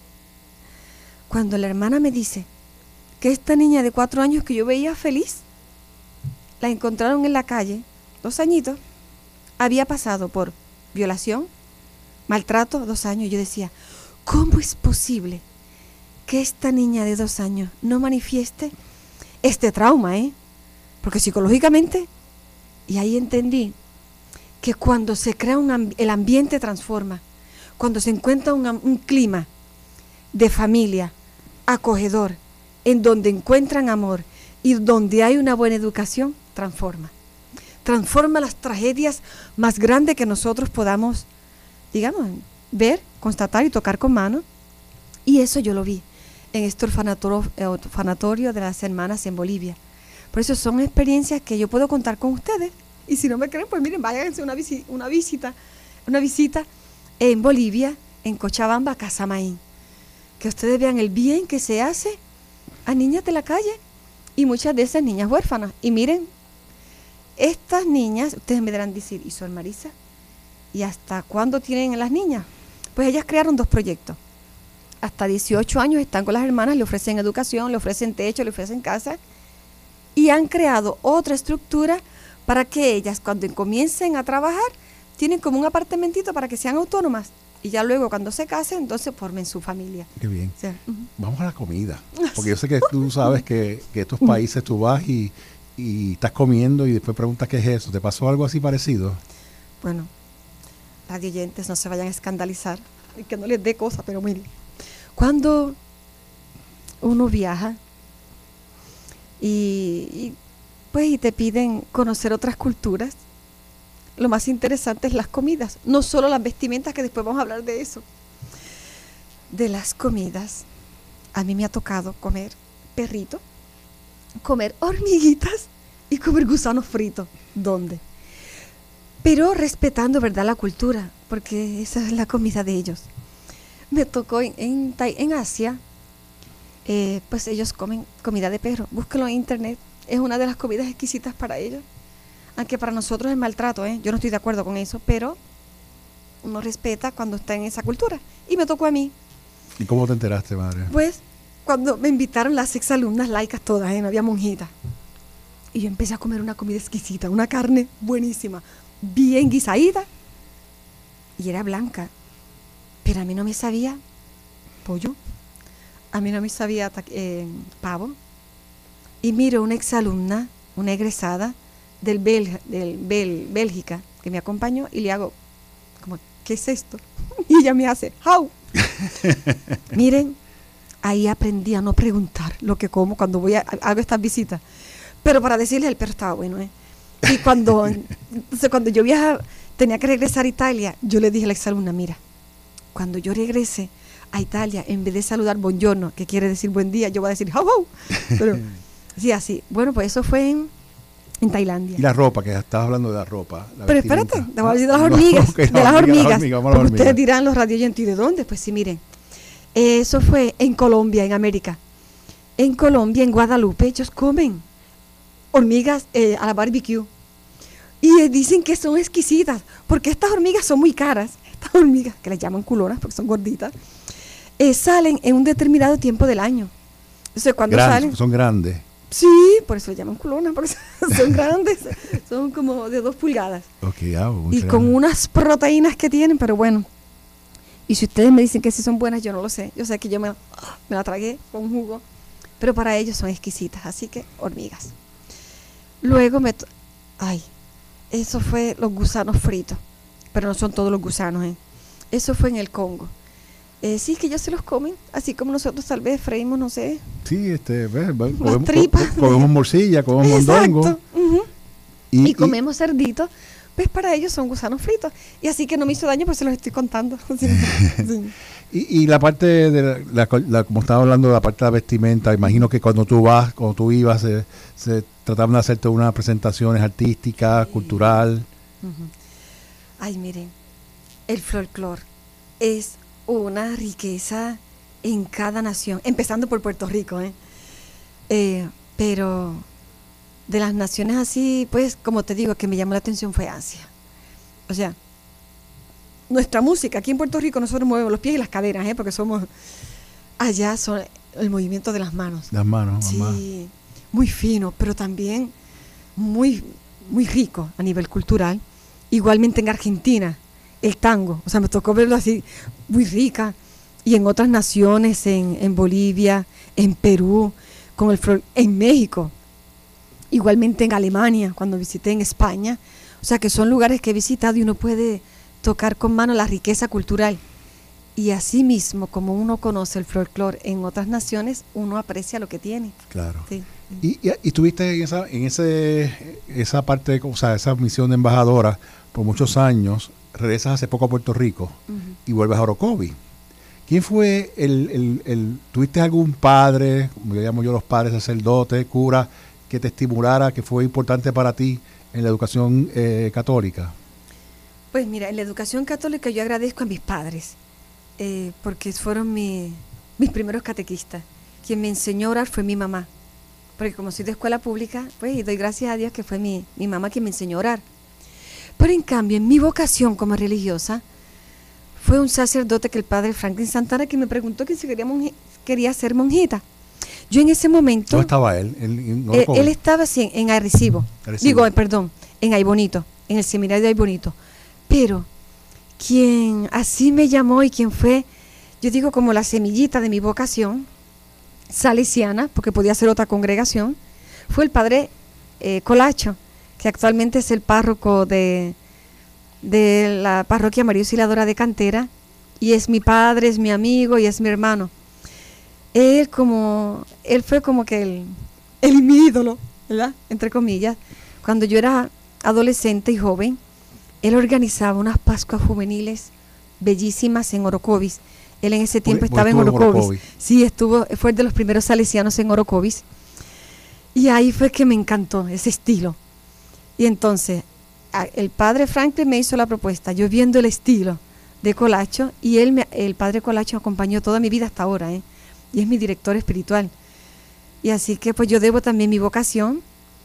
Cuando la hermana me dice que esta niña de cuatro años que yo veía feliz, la encontraron en la calle, dos añitos, había pasado por violación, maltrato, dos años. Yo decía, ¿cómo es posible que esta niña de dos años no manifieste este trauma, eh? Porque psicológicamente, y ahí entendí que cuando se crea un amb- el ambiente transforma. cuando se encuentra un, un clima de familia acogedor, en donde encuentran amor y donde hay una buena educación, transforma. Transforma las tragedias más grandes que nosotros podamos, digamos, ver, constatar y tocar con mano. Y eso yo lo vi en este orfanatorio, orfanatorio de las hermanas en Bolivia. Por eso son experiencias que yo puedo contar con ustedes. Y si no me creen, pues miren, váyanse una, visi una visita, una visita en Bolivia, en Cochabamba, Casamaín. Que ustedes vean el bien que se hace a niñas de la calle y muchas de esas niñas huérfanas. Y miren, estas niñas, ustedes me deberán decir, ¿y Sor Marisa? ¿Y hasta cuándo tienen las niñas? Pues ellas crearon dos proyectos. Hasta dieciocho años están con las hermanas, le ofrecen educación, le ofrecen techo, le ofrecen casa. Y han creado otra estructura para que ellas, cuando comiencen a trabajar, tienen como un apartamentito para que sean autónomas. Y ya luego, cuando se casen, entonces formen su familia. Qué bien. O sea, uh-huh. Vamos a la comida. Porque yo sé que tú sabes que, que estos países tú vas y, y estás comiendo y después preguntas qué es eso. ¿Te pasó algo así parecido? Bueno, radioyentes, no se vayan a escandalizar. Y que no les dé cosa, pero miren. Cuando uno viaja y, y pues y te piden conocer otras culturas, lo más interesante es las comidas, no solo las vestimentas, que después vamos a hablar de eso. De las comidas, a mí me ha tocado comer perrito, comer hormiguitas y comer gusanos fritos. ¿Dónde? Pero respetando, ¿verdad?, la cultura, porque esa es la comida de ellos. Me tocó en, en, en Asia, eh, pues ellos comen comida de perro. Búsquenlo en internet, es una de las comidas exquisitas para ellos. Aunque para nosotros es maltrato, ¿eh? Yo no estoy de acuerdo con eso, pero uno respeta cuando está en esa cultura. Y me tocó a mí. ¿Y cómo te enteraste, madre? Pues cuando me invitaron las exalumnas laicas todas, ¿eh? No había monjitas. Y yo empecé a comer una comida exquisita, una carne buenísima, bien guisadita. Y era blanca. Pero a mí no me sabía pollo. A mí no me sabía eh, pavo. Y miro una exalumna, una egresada, del, Bel, del Bel, Bélgica, que me acompañó, y le hago como, ¿qué es esto? Y ella me hace, ¡how! Miren, ahí aprendí a no preguntar lo que como cuando voy a, hago estas visitas, pero para decirles, el perro estaba bueno, ¿eh? Y cuando, entonces, cuando yo viajaba, tenía que regresar a Italia, yo le dije a la exalumna, mira, cuando yo regrese a Italia, en vez de saludar buongiorno, que quiere decir buen día, yo voy a decir, ¡how, how! Pero, sí, así. Bueno, pues eso fue en En Tailandia. Y la ropa, que estabas hablando de la ropa. La Pero vestimenta. espérate, te voy a decir de las hormigas. No, okay, de las hormigas. Las hormigas, Porque hormigas. ustedes dirán, los radioyentes, ¿y de dónde? Pues sí, miren. Eso fue en Colombia, en América. En Colombia, en Guadalupe, ellos comen hormigas eh, a la barbecue. Y eh, dicen que son exquisitas, porque estas hormigas son muy caras. Estas hormigas, que les llaman culonas porque son gorditas, eh, salen en un determinado tiempo del año. Entonces, cuando Gran, salen... Son grandes. Sí, por eso le llaman culonas, porque son grandes, son como de dos pulgadas. Okay, ah, y con grande. Unas proteínas que tienen, pero bueno. Y si ustedes me dicen que sí son buenas, yo no lo sé. Yo sé que yo me, me la tragué con jugo, pero para ellos son exquisitas, así que hormigas. Luego me... Ay, eso fue los gusanos fritos, pero no son todos los gusanos, ¿eh? Eso fue en el Congo. Eh, sí, que ellos se los comen, así como nosotros tal vez freímos, no sé. Sí, este, ves, comemos, tripas. comemos morcilla, comemos mondongo. Uh-huh. Y, y comemos y, cerdito, pues para ellos son gusanos fritos. Y así que no me hizo daño, pues se los estoy contando. Sí, sí. y, y la parte de, la, la, la, como estaba hablando de la parte de la vestimenta, imagino que cuando tú vas, cuando tú ibas, se, se trataban de hacerte unas presentaciones artísticas, sí. cultural. Uh-huh. Ay, miren, el folclore es una riqueza en cada nación, empezando por Puerto Rico, ¿eh? Eh, pero de las naciones así, pues, como te digo, que me llamó la atención fue Asia. O sea, nuestra música, aquí en Puerto Rico nosotros movemos los pies y las caderas, ¿eh? Porque somos, allá son el movimiento de las manos. Las manos, sí, mamá. Muy fino, pero también muy, muy rico a nivel cultural. Igualmente en Argentina, el tango, o sea, me tocó verlo así, muy rica, y en otras naciones, en, en Bolivia, en Perú, con el en México, igualmente en Alemania, cuando visité en España, o sea, que son lugares que he visitado y uno puede tocar con mano la riqueza cultural. Y así mismo, como uno conoce el folclore en otras naciones, uno aprecia lo que tiene. Claro. Sí. Y, y, y estuviste en esa, en ese, esa parte, o sea, esa misión de embajadora por muchos años, regresas hace poco a Puerto Rico uh-huh. y vuelves a Orocovis. ¿Quién fue el, el, el, tuviste algún padre, como yo llamo yo los padres, sacerdote, cura, que te estimulara, que fue importante para ti en la educación eh, católica? Pues mira, en la educación católica yo agradezco a mis padres, eh, porque fueron mi, mis primeros catequistas. Quien me enseñó a orar fue mi mamá, porque como soy de escuela pública, pues y doy gracias a Dios que fue mi, mi mamá quien me enseñó a orar. Pero en cambio, en mi vocación como religiosa, fue un sacerdote que el padre Franklin Santana que me preguntó que si quería, monji, quería ser monjita. Yo en ese momento... ¿Dónde estaba él? ¿En, en él, él estaba así, en, en Arrecibo. Arrecibo. Digo, perdón, en Aybonito, en el seminario de Aybonito. Pero quien así me llamó y quien fue, yo digo como la semillita de mi vocación, salesiana, porque podía ser otra congregación, fue el padre eh, Colacho, que actualmente es el párroco de... de la parroquia María Auxiliadora de Cantera, y es mi padre, es mi amigo y es mi hermano. Él como, él fue como que el, el mi ídolo, ¿verdad? Entre comillas. Cuando yo era adolescente y joven, él organizaba unas Pascuas juveniles bellísimas en Orocovis. Él en ese tiempo estaba en Orocovis. en Orocovis. Sí, estuvo, fue de los primeros salesianos en Orocovis. Y ahí fue que me encantó ese estilo. Y entonces, el padre Franklin me hizo la propuesta, yo viendo el estilo de Colacho, y él me, el padre Colacho acompañó toda mi vida hasta ahora, ¿eh? Y es mi director espiritual. Y así que pues yo debo también mi vocación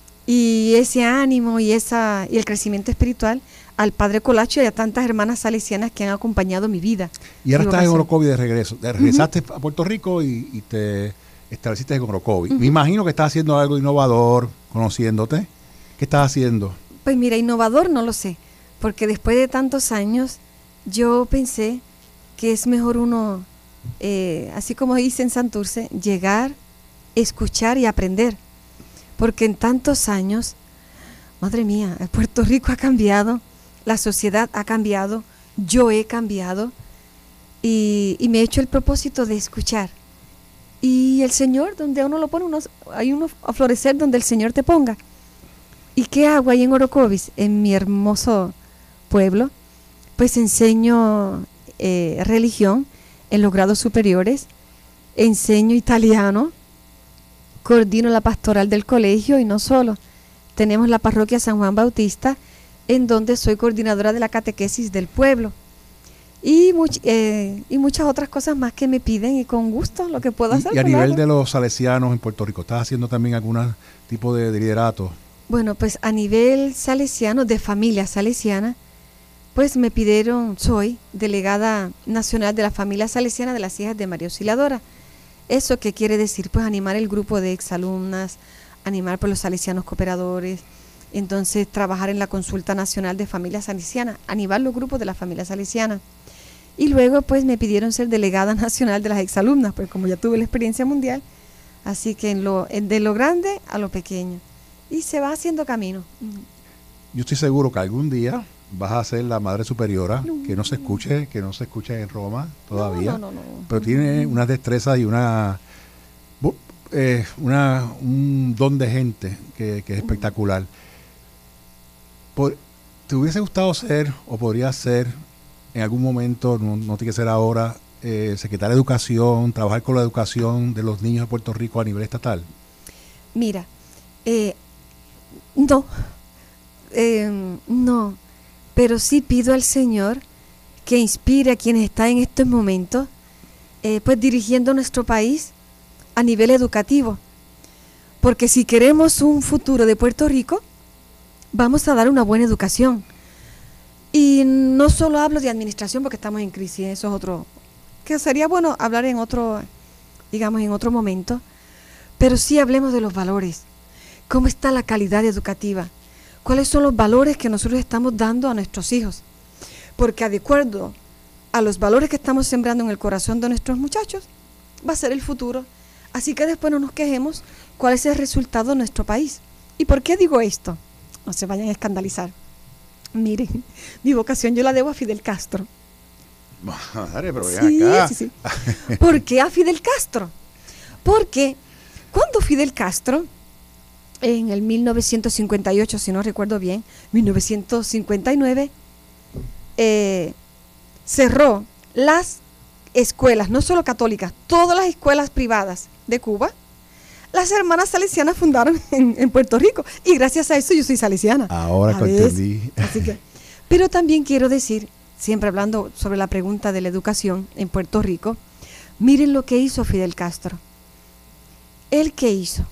y ese ánimo y esa y el crecimiento espiritual al padre Colacho y a tantas hermanas salesianas que han acompañado mi vida. Y ahora estás en Orocovis de regreso. Te regresaste uh-huh. a Puerto Rico y, y te estableciste en Orocovis. Uh-huh. Me imagino que estás haciendo algo innovador, conociéndote. ¿Qué estás haciendo? Pues mira, innovador no lo sé, porque después de tantos años yo pensé que es mejor uno, eh, así como dice en Santurce, llegar, escuchar y aprender, porque en tantos años, madre mía, Puerto Rico ha cambiado, la sociedad ha cambiado, yo he cambiado y, y me he hecho el propósito de escuchar. Y el Señor, donde uno lo pone, uno, hay uno a florecer donde el Señor te ponga. ¿Y qué hago ahí en Orocovis, en mi hermoso pueblo? Pues enseño eh, religión en los grados superiores, enseño italiano, coordino la pastoral del colegio y no solo. Tenemos la parroquia San Juan Bautista, en donde soy coordinadora de la catequesis del pueblo. Y, much, eh, y muchas otras cosas más que me piden y con gusto lo que puedo hacer. Y a nivel de los salesianos en Puerto Rico, ¿estás haciendo también algún tipo de, de liderato? Bueno, pues a nivel salesiano, de familia salesiana, pues me pidieron, soy delegada nacional de la familia salesiana de las hijas de María Auxiliadora. ¿Eso qué quiere decir? Pues animar el grupo de exalumnas, animar por los salesianos cooperadores, entonces trabajar en la consulta nacional de familias salesianas, animar los grupos de la familia salesiana. Y luego pues me pidieron ser delegada nacional de las exalumnas, pues como ya tuve la experiencia mundial, así que en lo, en de lo grande a lo pequeño. Y se va haciendo camino. Yo estoy seguro que algún día vas a ser la madre superiora, no, que no se escuche, que no se escuche en Roma todavía, no, no, no, no. Pero tiene unas destrezas y una, eh, una un don de gente que, que es espectacular. Por, ¿Te hubiese gustado ser o podrías ser en algún momento, no, no tiene que ser ahora, eh, secretaria de Educación, trabajar con la educación de los niños de Puerto Rico a nivel estatal? Mira, eh, no, eh, no, pero sí pido al Señor que inspire a quienes están en estos momentos, eh, pues dirigiendo nuestro país a nivel educativo, porque si queremos un futuro de Puerto Rico, vamos a dar una buena educación. Y no solo hablo de administración porque estamos en crisis, eso es otro, que sería bueno hablar en otro, digamos en otro momento, pero sí hablemos de los valores. ¿Cómo está la calidad educativa? ¿Cuáles son los valores que nosotros estamos dando a nuestros hijos? Porque de acuerdo a los valores que estamos sembrando en el corazón de nuestros muchachos, va a ser el futuro. Así que después no nos quejemos cuál es el resultado de nuestro país. ¿Y por qué digo esto? No se vayan a escandalizar. Miren, mi vocación yo la debo a Fidel Castro. Madre, pero ven Sí, acá. sí, sí. ¿Por qué a Fidel Castro? Porque cuando Fidel Castro, en el mil novecientos cincuenta y ocho, si no recuerdo bien, mil novecientos cincuenta y nueve, eh, cerró las escuelas, no solo católicas, todas las escuelas privadas de Cuba, las hermanas salesianas fundaron en, en Puerto Rico, y gracias a eso yo soy salesiana. Ahora que ¿Sabes? entendí. Así que, pero también quiero decir, siempre hablando sobre la pregunta de la educación en Puerto Rico, miren lo que hizo Fidel Castro. ¿Él qué hizo?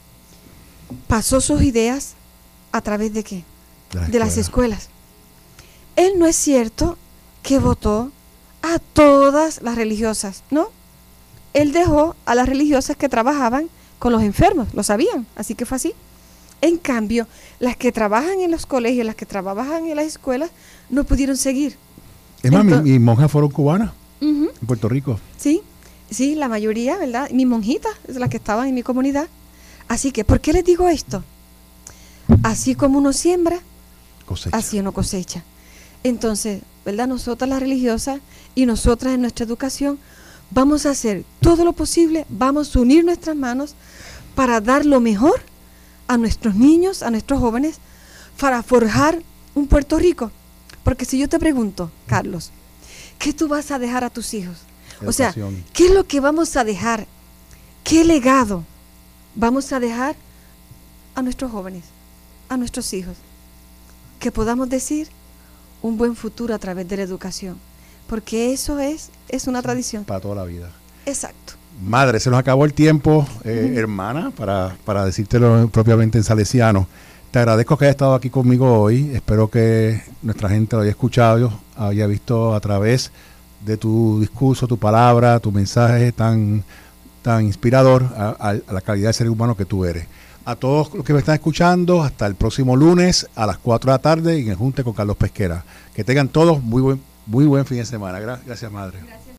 Pasó sus ideas a través de qué? La De las escuela. escuelas. Él no es cierto que votó a todas las religiosas, ¿no? Él dejó a las religiosas que trabajaban con los enfermos, lo sabían, así que fue así. En cambio, las que trabajan en los colegios, las que trabajan en las escuelas, no pudieron seguir. Es más, Entonces- mi- mis monjas fueron cubanas Ujú. en Puerto Rico. Sí, sí, la mayoría, ¿verdad? Mis monjitas, las que estaban en mi comunidad. Así que, ¿por qué les digo esto? Así como uno siembra, Cosecha. así uno cosecha. Entonces, ¿verdad? Nosotras las religiosas y nosotras en nuestra educación vamos a hacer todo lo posible, vamos a unir nuestras manos para dar lo mejor a nuestros niños, a nuestros jóvenes, para forjar un Puerto Rico. Porque si yo te pregunto, Carlos, ¿qué tú vas a dejar a tus hijos? O sea, Educación. ¿qué es lo que vamos a dejar? ¿Qué legado vamos a dejar a nuestros jóvenes, a nuestros hijos? Que podamos decir un buen futuro a través de la educación, porque eso es, es una tradición. Para toda la vida. Exacto. Madre, se nos acabó el tiempo, eh, hermana, para, para decírtelo propiamente en salesiano. Te agradezco que hayas estado aquí conmigo hoy. Espero que nuestra gente lo haya escuchado, haya visto a través de tu discurso, tu palabra, tu mensaje tan, tan inspirador a, a- a la calidad de ser humano que tú eres. A todos los que me están escuchando, hasta el próximo lunes a las cuatro de la tarde en el Junte con Carlos Pesquera. Que tengan todos muy buen, muy buen fin de semana. Gra- Gracias, madre.